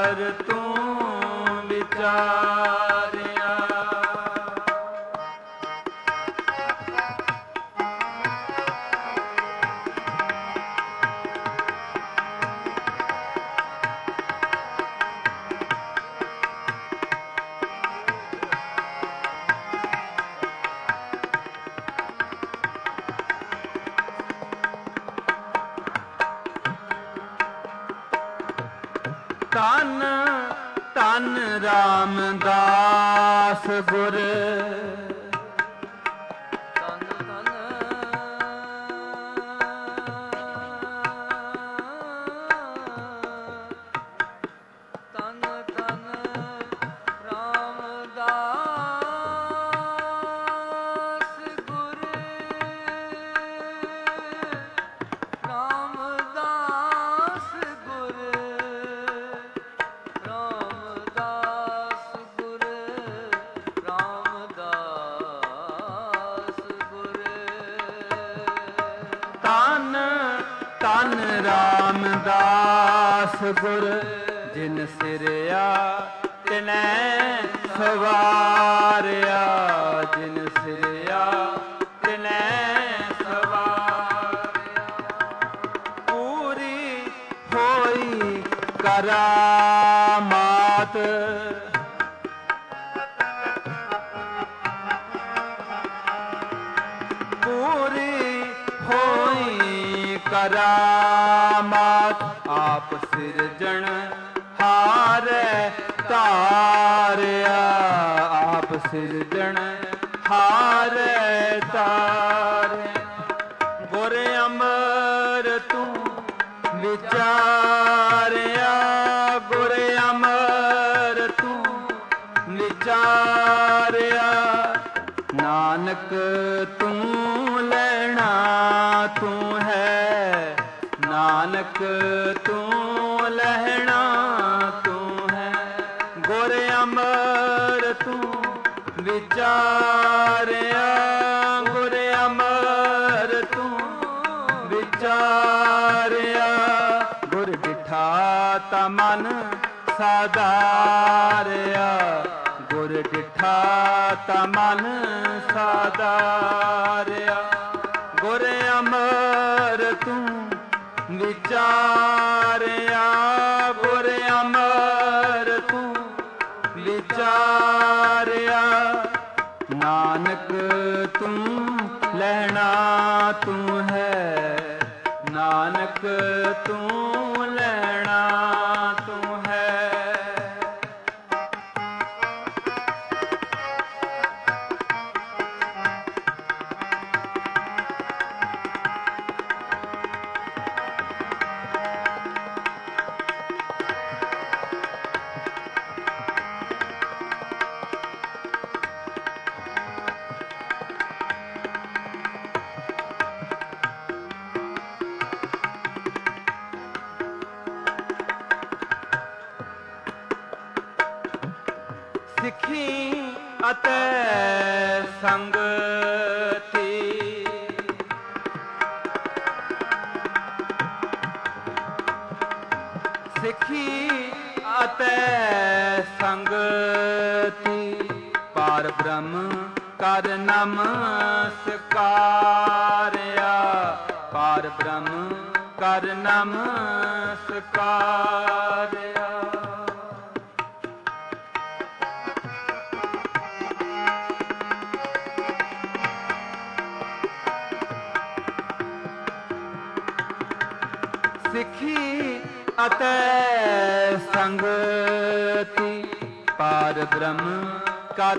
ਧੰਨ ਧੰਨ ਰਾਮਦਾਸ ਗੁਰ
ਧੰਨ ਧੰਨ ਧੰਨ ਧੰਨ ਰਾਮਦਾਸ ਗੁਰ ਰਾਮਦਾਸ ਗੁਰ ਰਾਮਦਾਸ ਗੁਰ ਰਾਮਦਾਸ ਗੁਰ
ਧੰਨ ਧੰਨ ਰਾਮਦਾਸ ਗੁਰ ਜਿਨ ਸਿਰਿਆ ਤਿਨੈ ਸਵਾਰਿਆ ਜਿਨ ਸਿਰਿਆ ਤਿਨੈ ਸਵਾਰਿਆ ਪੂਰੀ ਹੋਈ ਕਰਾਮਾਤ ਪੂਰੀ ਹੋਈ ਕਰਾਮਾਤ ਆਪ ਸਿਰਜਣ ਹਾਰੈ ਤਾਰਿਆ ਆਪ ਸਿਰਜਣ ਹਾਰੈ ਤਾਰਿਆ ਗੁਰ ਅਮਰ ਤੂੰ ਵਿਚਾਰਿਆ ਗੁਰ ਅਮਰ ਤੂੰ ਵਿਚਾਰਿਆ ਨਾਨਕ ਤੂੰ ਲੈਣਾ ਤੂੰ ਹੈ ਨਾਨਕ ਤੂੰ ਲਹਿਣਾ ਤੂੰ ਹੈ ਗੁਰ ਅਮਰ ਤੂੰ ਵਿਚਾਰਿਆ ਗੁਰ ਅਮਰ ਤੂੰ ਵਿਚਾਰਿਆ ਗੁਰ ਡਿਠਾ ਤਾ ਮਨ ਸਾਧਾਰਿਆ ਗੁਰ ਡਿਠਾ ਤਾ ਮਨ ਸਾਧਾਰਿਆ ਗੁਰ ਅਮਰ ਤੂੰ ਵਿਚਾਰਿਆ ਗੁਰ ਅਮਰ ਤੂੰ ਵਿਚਾਰਿਆ ਨਾਨਕ ਤੂੰ ਲੈਣਾ ਤੂੰ ਹੈ ਨਾਨਕ ਤੂੰ ਲੈਣਾ ਤੂੰ ਹੈ ਸਿੱਖੀ ਅਤੇ ਸੰਗਤੀ ਸਿੱਖੀ ਅਤੇ ਸੰਗਤੀ ਪਾਰ ਬ੍ਰਹਮ ਕਰ ਨਮਸਕਾਰਿਆ ਪਾਰ ਬ੍ਰਹਮ ਕਰ ਨਮਸਕਾਰਿਆ ਸਿੱਖੀ ਅਤੇ ਸੰਗਤੀ ਪਾਰ ਬ੍ਰਹਮ ਕਰ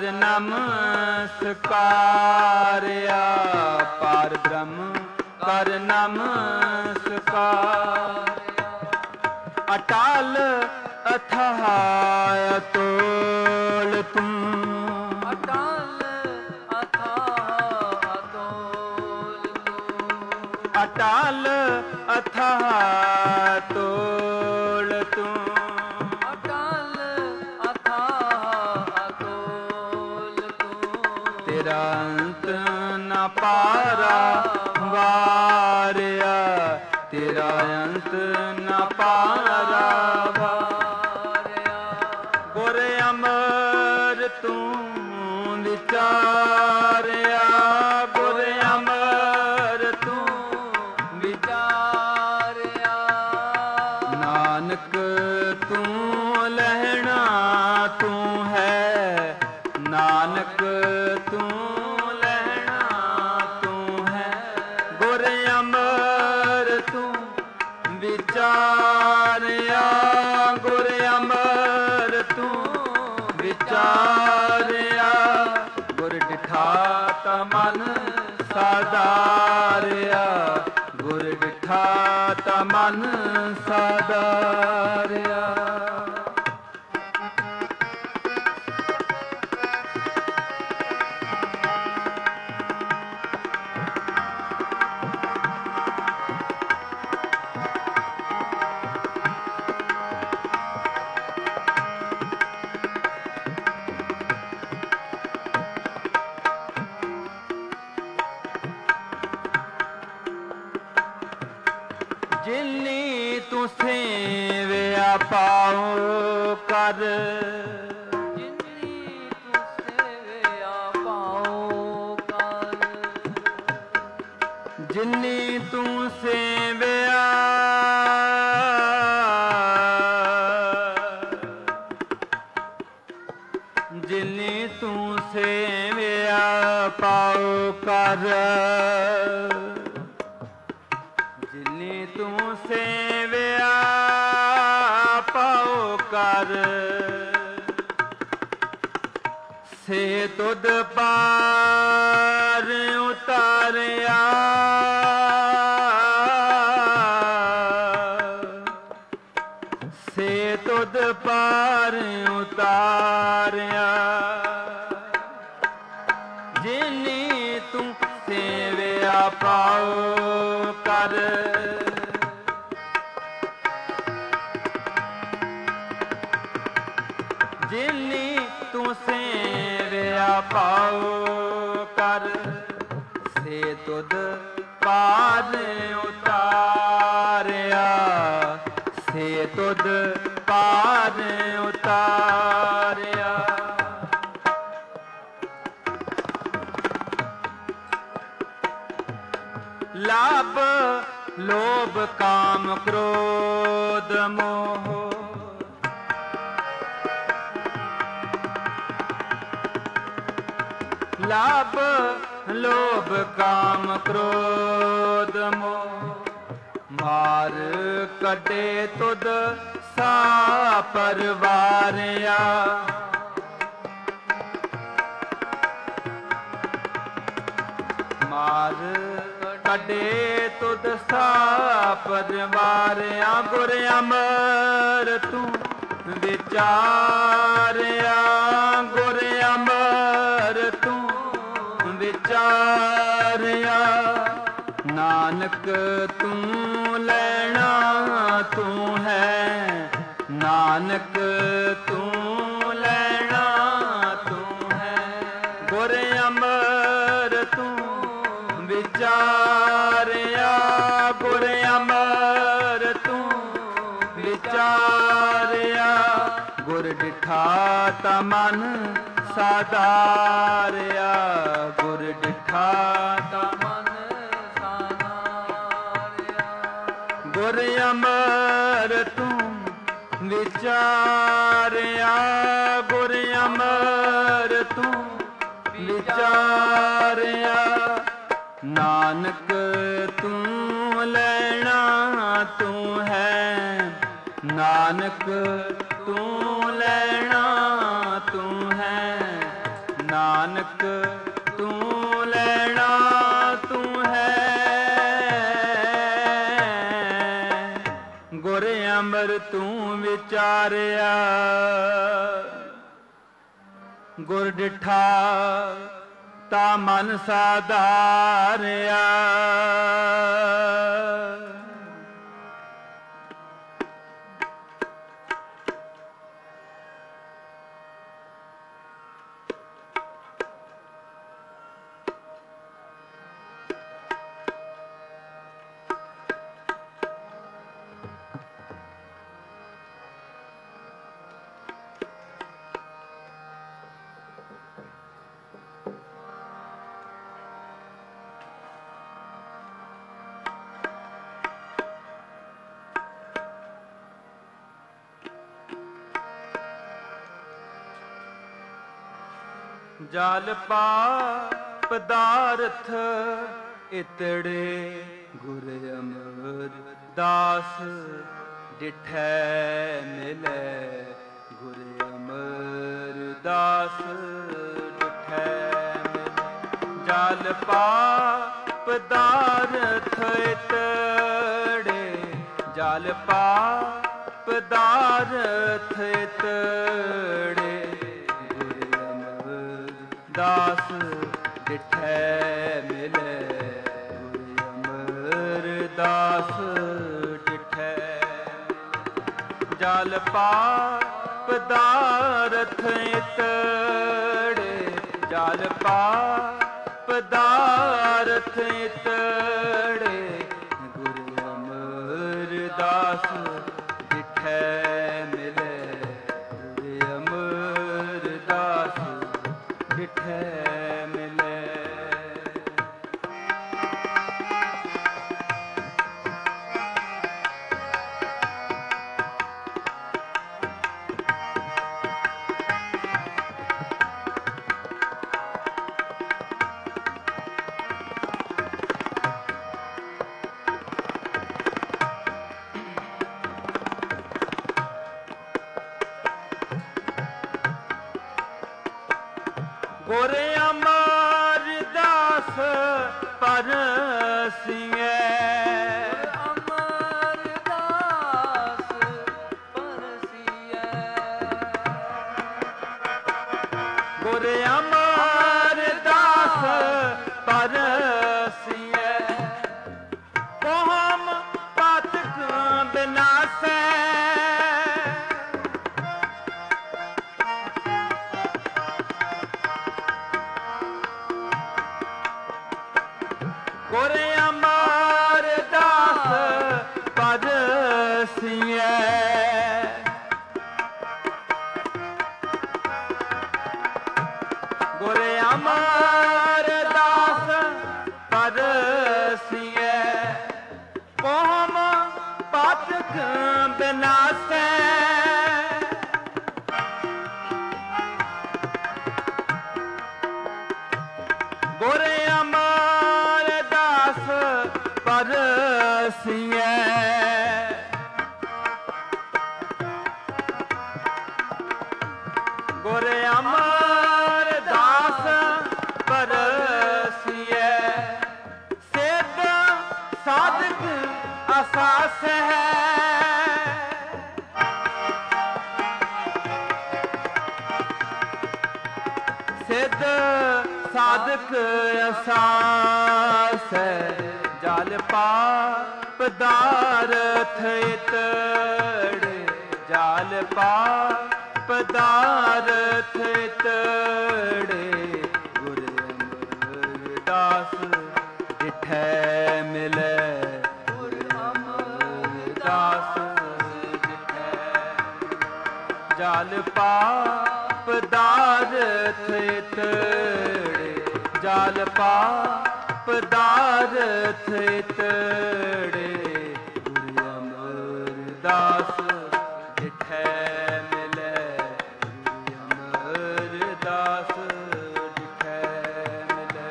ਨਮਸਕਾਰਿਆ ਪਾਰ ਬ੍ਰਹਮ ਕਰ ਨਮਸਕਾਰਿਆ ਅਟਲ ਅਥਾਹ ਅਤੁਲ ਤੂੰ
ਅਟਲ ਅਥਾਹ ਅਤੁਲ ਤੂੰ
ਅਟਲ ਅਥਾਹ ਅਤੁਲ ਤੂੰ
ਅਟਲ ਅਥਾਹ ਅਤੁਲ ਤੂੰ
ਤੇਰਾ ਅੰਤ ਨਾ ਪਾਰਾ ਵਾਰਿਆ ਤੇਰਾ ਅੰਤ ਨਾ ਪਾਰਾ ਵਾਰਿਆ ਗੁਰ ਅਮਰ ਤੂੰ ਵਿਚਾਰਿਆ ਗੁਰ ਅਮਰ ਤੂੰ
ਵਿਚਾਰਿਆ
ਨਾਨਕ ਤੂੰ ਲਹਿਣਾ ਤੂੰ ਹੈ ਨਾਨਕ ਤੂੰ ਲਹਿਣਾ ਤੂੰ ਹੈ ਗੁਰ ਅਮਰ ਤੂੰ ਵਿਚਾਰਿਆ ਗੁਰ ਤਾ ਮਨ ਸਾਧਾਰਿਆ। ਜਿਨੀ ਤੂੰ ਸੇਵਿਆ ਪਾਉ ਕਰ,
ਜਿਨੀ ਤੂੰ ਸੇਵਿਆ ਪਾਉ ਕਰ,
ਜਿਨੀ ਤੂੰ ਸੇਵਿਆ ਜਿਨੀ ਤੂੰ ਸੇਵਿਆ ਪਾਉ ਕਰ, ਜਿਨੀ ਤੂੰ ਸੇਵਿਆ ਪਾਉ ਕਰ, ਸੇ ਤੁਧ ਪਾਰ ਉਤਾਰਿਆ। ਸੇ ਤੁਧ ਪਾਰ ਉਤਾਰਿਆ। ਜਿਨੀ ਤੂੰ ਸੇਵਿਆ ਪਾਉ ਕਰ, ਜਿਨੀ ਤੂੰ ਸੇਵਿਆ ਪਾਉ ਕਰ, ਸੇ ਤੁਧ ਪਾਰ ਉਤਾਰਿਆ। ਸੇ ਤੁਧ ਪਾਰ ਉਤਾਰਿਆ। ਲਾਭ ਲੋਭ ਕਾਮ ਕ੍ਰੋਧ ਮੋਹ, ਲਾਭ ਲੋਭ ਕਾਮ ਕ੍ਰੋਧ ਮੋਹ, ਮਾਰ ਕੱਢੇ ਤੁਧ ਸਾ ਪਰਵਾਰਿਆ। ਮਾਰ ਕੱਢੇ ਤੁਧ ਸਾ ਪਰਵਾਰਿਆ। ਗੁਰ ਅਮਰ ਤੂੰ ਵਿਚਾਰਿਆ, ਗੁਰ ਅਮਰ ਤੂੰ ਵਿਚਾਰਿਆ। ਨਾਨਕ ਤੂੰ ਲੈਣਾ ਤੂੰ ਹੈ, ਨਾਨਕ ਤੂੰ ਲੈਣਾ ਤੂੰ ਹੈ। ਗੁਰ ਅਮਰ ਤੂੰ ਵਿਚਾਰਿਆ, ਗੁਰ ਅਮਰ ਤੂੰ ਵਿਚਾਰਿਆ। ਗੁਰ ਡਿਠਾ ਤਾ ਮਨ ਸਾਧਾਰਿਆ, ਗੁਰ ਡਿਠਾ ਤਾ
ਮਨ ਸਾਧਾਰਿਆ।
ਗੁਰ ਅਮਰ ਤੂੰ ਵਿਚਾਰਿਆ, ਗੁਰ ਅਮਰ ਤੂੰ ਵਿਚਾਰਿਆ। ਨਾਨਕ ਤੂੰ ਲੈਣਾ ਤੂੰ ਹੈ, ਨਾਨਕ ਤੂੰ ਲੈਣਾ ਤੂੰ ਹੈ, ਨਾਨਕ ਤੂੰ ਲੈਣਾ ਤੂੰ ਹੈ। ਗੁਰ ਅਮਰ ਤੂੰ ਵਿਚਾਰਿਆ, ਗੁਰ ਡਿਠਾ ਤਾ ਮਨ ਸਾਧਾਰਿਆ। ਜਲ ਪਾ ਪਦਾਰਥ ਇਤੜੇ, ਗੁਰ ਅਮਰ ਦਾਸ ਡਿਠੈ ਮਿਲੈ। ਗੁਰ ਅਮਰ ਦਾਸ ਡਿਠੈ ਮਿਲੈ। ਜਲ ਪਾ ਪਦਾਰਥ ਇਤੜੇ, ਜਲ ਪਾਪ ਦਾਰਥ ਤੜੇ ਗੁਰ ਅਮਰਦਾਸ ਡਿਠੈ ਮਿਲੈ ਗੁਰ ਅਮਰਦਾਸ ਡਿਠੈ ਜਲ ਪਾਪ ਦਾਰਥ ਤੜੇ ਜਲ ਪਾਪ ਦਾਰਥ ਤੜੇ ਗੁਰ ਅਮਰਦਾਸ ਡਿਠੈ ਮਿਲੈ ਗੁਰ ਅਮਰਦਾਸ ਡਿਠੈ ਮਿਲੈ ਗੁਰ ਅਮਰਦਾਸ ਪਰਸੀਐ
ਅਮਰਦਾਸ ਪਰਸੀਐ
ਗੁਰ ਅਮਰਦਾਸ ਪਰਸੀਐ ਕੋਹਮ ਪਾਤਕ ਬਿਨਾਸੈ ਗੁਰ ਅਮਰਦਾਸ ਪਰਸੀਐ ਗੁਰ ਅਮਰਦਾਸ ਪਰਸੀਐ ਕੋਹਮ ਪਾਤਕ ਬਿਨਾਸੈ ਗੁਰ ਅਮਰਦਾਸ ਪਰਸੀਐ ਗੁਰ ਅਮਰਦਾਸ ਪਰਸੀਐ ਸਿੱਧ ਸਾਧਕ ਅਸਾਸ ਹੈ ਸਿੱਧ ਸਾਧਕ ਅਸਾਸ ਹੈ ਜਲ ਪਾਪ ਦਾਰਥ ਤੜੇ ਜਲ ਪਾਪ ਦਾਰਥ ਤੜੇ ਗੁਰ ਅਮਰਦਾਸ ਡਿਠੈ ਮਿਲੈ ਗੁਰ ਅਮਰਦਾਸ ਡਿਠੈ ਜਲ ਪਾਪ ਦਾਰਥ ਤੜੇ ਜਲ ਪਾਪ ਦਾਰਥ ਤੜੇ ਗੁਰ ਅਮਰਦਾਸ ਡਿਠੈ ਮਿਲੈ ਗੁਰ ਅਮਰਦਾਸ ਡਿਠੈ ਮਿਲੈ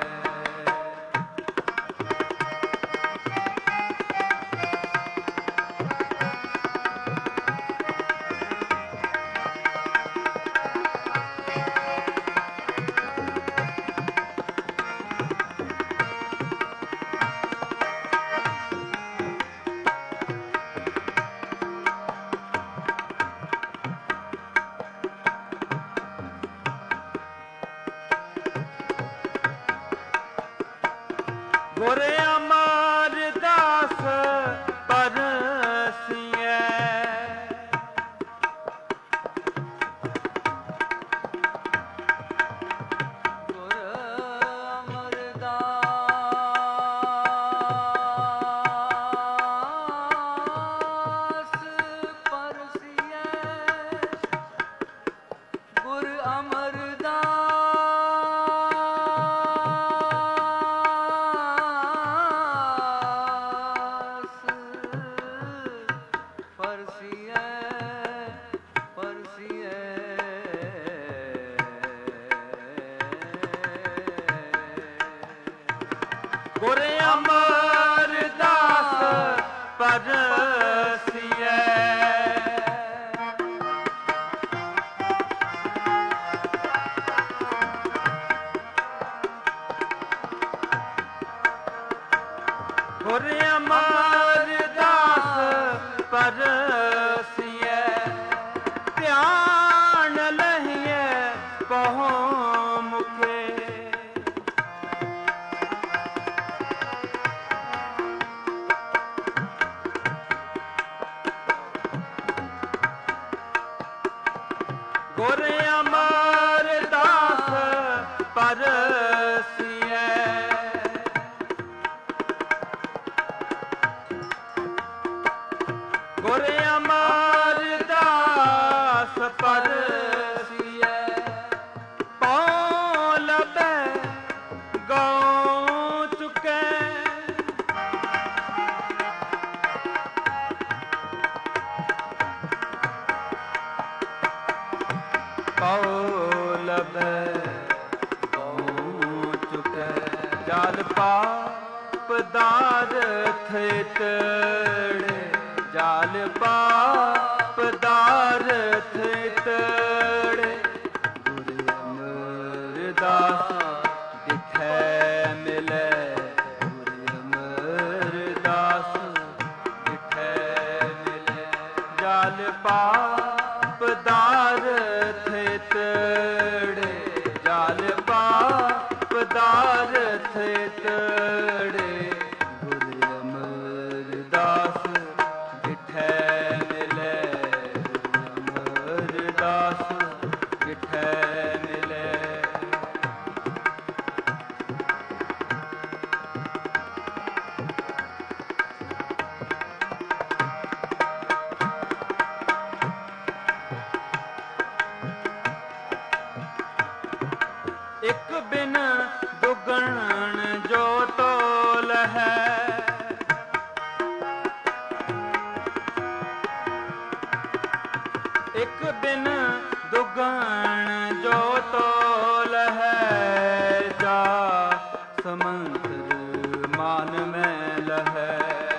ਗੁਰ ਅਮਰਦਾਸ ਪਰਸੀਐ
ਗੁਰ ਅਮਰਦਾਸ ਪਰਸੀਐ ਗੁਰ
ਗੁਰ ਅਮਰਦਾਸ ਪਰਸੀਐ ਗੁਰ ਅਮਰਦਾਸ ਗੁਰ ਅਮਰਦਾਸ ਪਰਸੀਐ। ਗੁਰ ਅਮਰਦਾਸ ਪਰਸੀਐ। ਪਉ ਲਭੈ ਗਉ ਚੁਕੈ। ਪਉ ਲਭੈ ਗਉ ਚੁਕੈ। ਜਲ ਪਾਪ ਦਾਰਥ ਤੜੇ। ਜਲ ਪਾਪ ਦਾਰਥ ਤੜੇ। ਗੁਰ ਅਮਰਦਾਸ ਦਿਖੈ ਮਿਲੈ। ਗੁਰ ਅਮਰਦਾਸ ਦਿਖੈ ਮਿਲੈ। ਜਲ ਪਾਪ ਦਾਰਥ ਤੜੇ। ਜਲ ਪਾਪ ਦਾਰਥ ਤੜੇ। ਗੁਰ ਅਮਰਦਾਸ ਦਿਠੈ ਮਿਲੈ। ਗੁਰ ਅਮਰਦਾਸ ਦਿਠੈ ਮਿਲੈ। ਇਕ ਬਿਨ ਦੁਗਣ ਜੋ ਤੋਲ ਹੈ। ਇਕ ਬਿਨ ਦੁਗਣ ਜੋ ਤੋਲ ਹੈ। ਜਾ ਸਮੰਤਰ ਮਾਨ ਮੈਲ ਹੈ।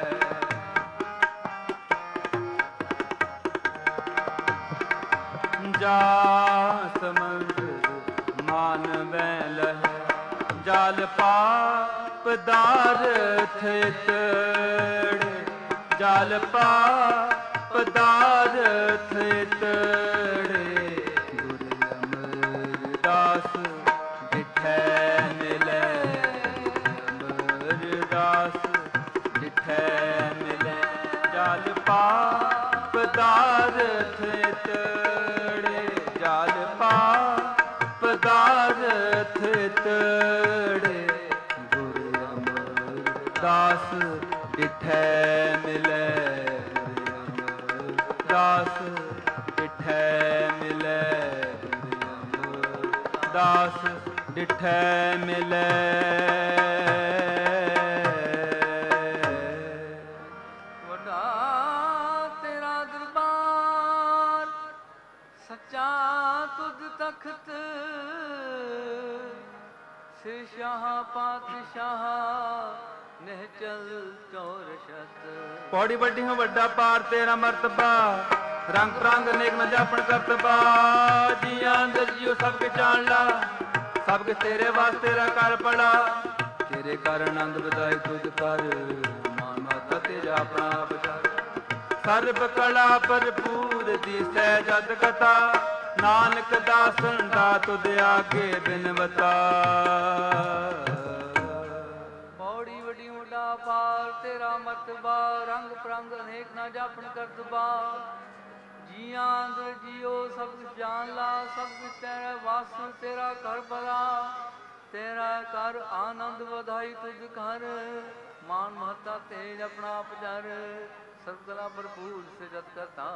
ਜਾ ਸਮੰਤਰ ਮਾਨ ਮੈਲ ਹੈ। ਜਲ ਪਾਪ ਦਾਰਥ ਤੜੇ। ਜਲ ਪਾਪ ਦਾਰਥ ਤੜੇ। ਗੁਰ ਅਮਰਦਾਸ ਦਿਠੈ ਮਿਲੈ। ਅਮਰਦਾਸ ਦਿਠੈ ਮਿਲੈ। ਜਲ ਪਾਪ ਦਾਰਥ ਤੜੇ। ਜਲ ਪਾਪ ਦਾਰਥ ਤੜੇ। ਗੁਰ ਅਮਰਦਾਸ ਦਿਠੈ ਮਿਲੈ। ਗੁਰ ਅਮਰਦਾਸ ਦਿਠੈ ਮਿਲੈ। ਗੁਰ ਅਮਰਦਾਸ ਦਿਠੈ ਮਿਲੈ।
ਵੱਡਾ ਤੇਰਾ ਦਰਬਾਰ ਸੱਚਾ ਤੁਧ ਤਖਤ। ਸ਼ਾਹ ਪਾਤਸ਼ਾਹ ਨਿਹਚਲ ਚੌਰਸ਼ਤ।
ਪੌੜੀ ਵੱਡੀ ਹੋ ਵੱਡਾ ਪਾਰ ਤੇਰਾ ਮਰਤਬਾ। ਰੰਗ ਪ੍ਰੰਗ ਅਨੇਕ ਨ ਜਾਪਣ ਕਰਤਬਾ। ਜੀਆਂ ਅੰਦਰ ਜੀਓ ਸਭ ਕੇ ਜਾਣ ਲਾ। ਸਭ ਕੇ ਤੇਰੇ ਵਾਸਤੇ ਰਾ ਕਰ ਪੜਾ। ਤੇਰੇ ਕਰ ਆਨੰਦ ਵਧਾਈ ਤੁਧ ਕਰ। ਮਾਨ ਮਾਤਾ ਤੇਰਾ ਆਪਣਾ ਵਿਚਾਰ। ਸਰਬ ਕਲਾ ਭਰਪੂਰ ਦੀਸੈ ਜਦ ਕਥਾ। ਨਾਨਕ ਦਾਸਨ ਦਾ ਤੁਧ ਆਗੇ ਬਿਨਵਤਾ।
ਪੌੜੀ ਵੱਡੀ ਵੱਡਾ ਪਾਰ ਤੇਰਾ ਮਰਤਬਾ। ਰੰਗ ਪ੍ਰੰਗ ਅਨੇਕ ਨਾ ਜਾਪਣ ਕਰਤਬਾ। ਜੀਆਂ ਅੰਦਰ ਜੀਓ ਸਭ ਕੁਛ ਜਾਣ ਲਾ। ਸਭ ਕੁਛ ਤੇਰਾ ਵਾਸ ਤੇਰਾ ਘਰ ਭਲਾ। ਤੇਰਾ ਕਰ ਆਨੰਦ ਵਧਾਈ ਤੁਝ ਘਰ। ਮਾਨ ਮਹੱਤਾ ਤੇਜ ਆਪਣਾ ਪਚਰ। ਸਰਬ ਕਲਾ ਭਰਪੂਰ ਸਿਜਤ ਕਰਤਾ।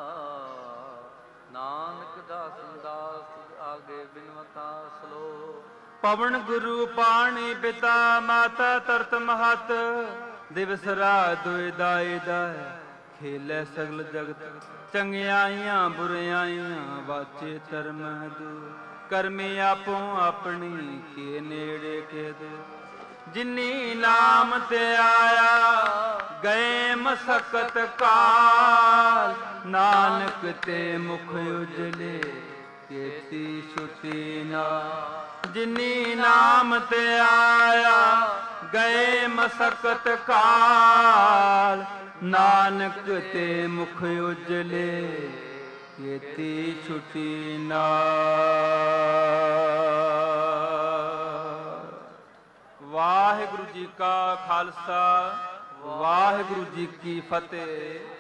ਨਾਨਕ ਦਾਸਨ ਦਾਸ ਤੁਝ ਆਗੇ ਬਿਨਵਤਾ। ਸਲੋ
ਪਵਨ ਗੁਰੂ ਪਾਣੀ ਪਿਤਾ ਮਾਤਾ ਤਰਤ ਮਹਤ। ਦਿਵਸ ਰਾਤ ਦੁਇ ਦਾਈ ਦਾਇ। ਖੇਲੇ ਸਗਲ ਜਗਤ ਚੰਗਿਆਈਆਂ ਬੁਰਿਆਈਆਂ। ਵਾਚੇ ਧਰਮ ਦੂ ਕਰਮੀ ਆਪੋ ਆਪਣੀ ਕੇ ਨੇੜੇ ਕੇ ਦੇ। ਜਿਨੀ ਨਾਮ ਤੇ ਆਇਆ ਗਏ ਮਸਕਤ ਕਾਲ। ਨਾਨਕ ਤੇ ਮੁਖ ਉਜਲੇ ਕੀਤੀ ਛੁਟੀ ਨਾ। ਜਿਨੀ ਨਾਮ ਤੇ ਆਇਆ ਗਏ ਮਸਕਤ ਕਾਲ। ਨਾਨਕ ਤੇ ਮੁਖ ਉਜਲੇ ਕੀਤੀ ਛੁਟੀ ਨਾ। ਵਾਹਿਗੁਰੂ ਜੀ ਕਾ ਖਾਲਸਾ ਵਾਹਿਗੁਰੂ ਜੀ ਕੀ ਫਤਿਹ।